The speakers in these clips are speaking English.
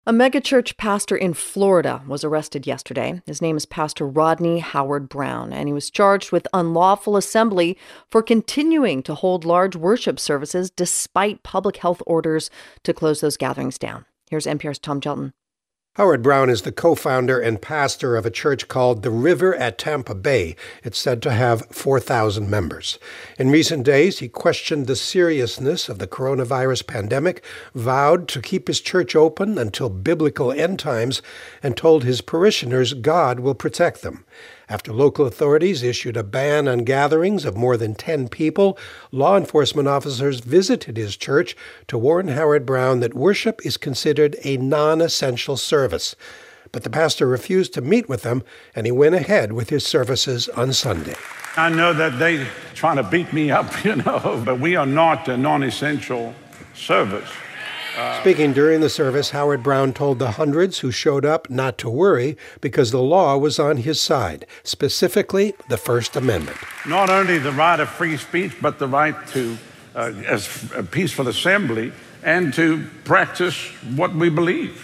A megachurch pastor in Florida was arrested yesterday. His name is Pastor Rodney Howard-Browne, and he was charged with unlawful assembly for continuing to hold large worship services despite public health orders to close those gatherings down. Here's NPR's Tom Gelton. Howard-Browne is the co-founder and pastor of a church called The River at Tampa Bay. It's said to have 4,000 members. In recent days, he questioned the seriousness of the coronavirus pandemic, vowed to keep his church open until biblical end times, and told his parishioners God will protect them. After local authorities issued a ban on gatherings of more than 10 people, law enforcement officers visited his church to warn Howard-Browne that worship is considered a non-essential service. But the pastor refused to meet with them, and he went ahead with his services on Sunday. I know that they trying to beat me up, but we are not a non-essential service. Speaking during the service, Howard-Browne told the hundreds who showed up not to worry because the law was on his side, specifically the First Amendment. Not only the right of free speech, but the right to as a peaceful assembly and to practice what we believe.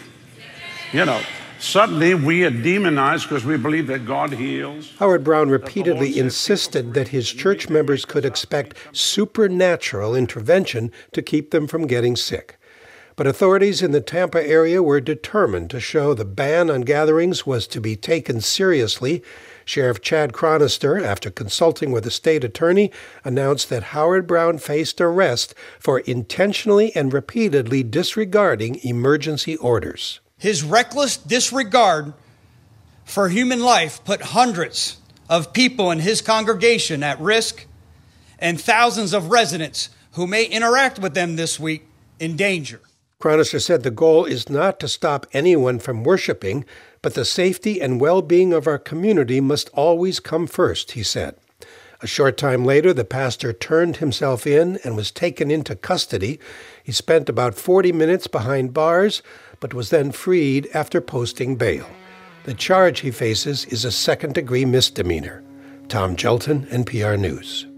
Suddenly we are demonized because we believe that God heals. Howard-Browne repeatedly insisted that his church members could expect supernatural intervention to keep them from getting sick. But authorities in the Tampa area were determined to show the ban on gatherings was to be taken seriously. Sheriff Chad Chronister, after consulting with the state attorney, announced that Howard-Browne faced arrest for intentionally and repeatedly disregarding emergency orders. His reckless disregard for human life put hundreds of people in his congregation at risk and thousands of residents who may interact with them this week in danger. Chronister said the goal is not to stop anyone from worshiping, but the safety and well-being of our community must always come first, he said. A short time later, the pastor turned himself in and was taken into custody. He spent about 40 minutes behind bars, but was then freed after posting bail. The charge he faces is a second-degree misdemeanor. Tom Gelton, NPR News.